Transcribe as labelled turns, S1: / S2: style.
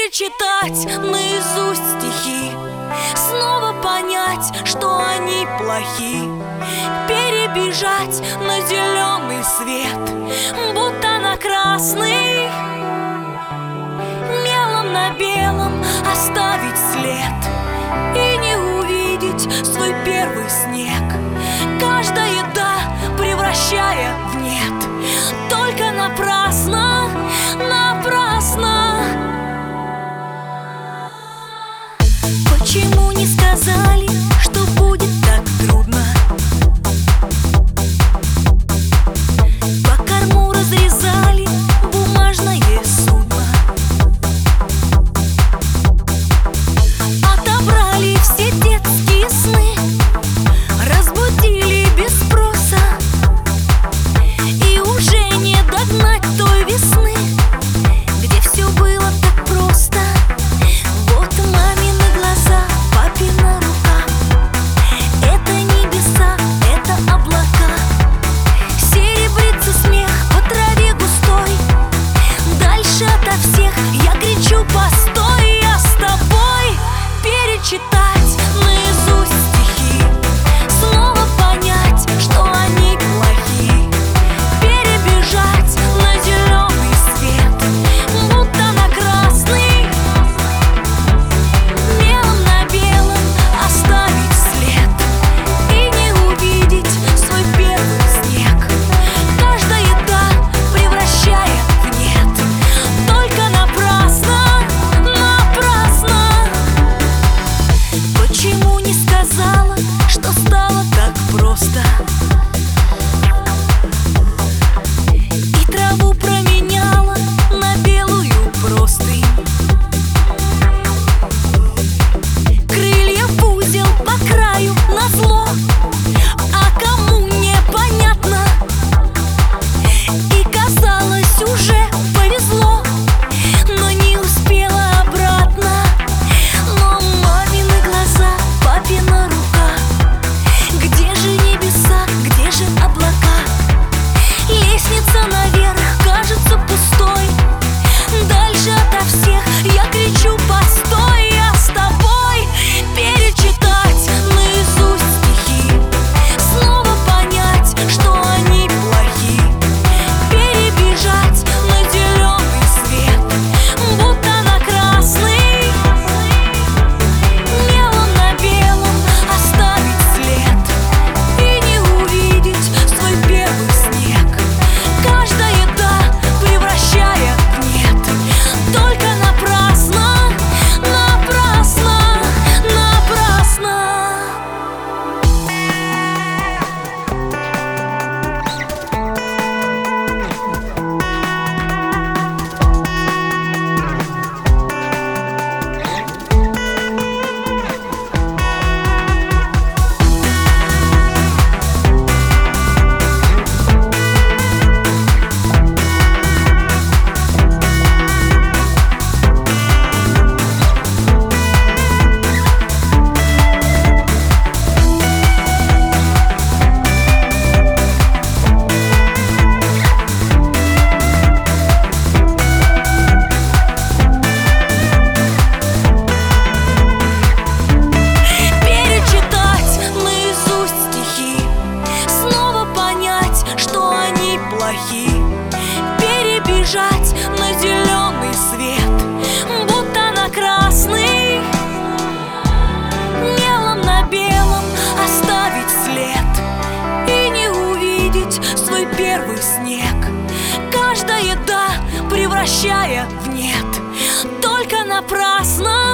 S1: перечитать наизусть стихи, снова понять, что они плохи, перебежать на зеленый свет, будто на красный, мелом на белом оставить след и не увидеть свой первый снег, каждая «да» превращая в «нет», только напрасно, напрасно. Почему не сказали, что будет так трудно? По корму разрезали бумажное судно, отобрали все детские сны, разбудили без спроса, и уже не догнать той весны, где все было так просто. Вот мамины глаза, папина рука, это небеса, это облака, серебрится смех по траве густой, дальше ото всех я кричу: постой, я с тобой. Перечитать наизусть стихи, снова понять, что они плохи, перебежать на зеленый свет, будто на красный, мелом на белом оставить след и не увидеть свой первый снег, каждая «да» превращая в «нет», только напрасно, напрасно. Почему не сказала, что стало так просто, и траву променяла на белую простынь, крылья в узел по краю назло, а кому непонятно, и казалось уже повезло, но не успела обратно. Но мамины глаза, папина рука, где же небеса, где же облака, лестница наверх кажется пустой, дальше ото всех я кричу: постой, я с тобой. Перечитать наизусть стихи, снова понять, что они плохи, перебежать на зеленый свет, будто на красный, мелом на белом оставить след и не увидеть свой первый снег, каждая «да» превращая в «нет», только напрасно, напрасно, напрасно. Перечитать наизусть стихи, снова понять, что они плохи, перебежать на зеленый свет, будто на красный, мелом на белом оставить след и не увидеть свой первый снег, каждая «да» превращая в «нет», только напрасно,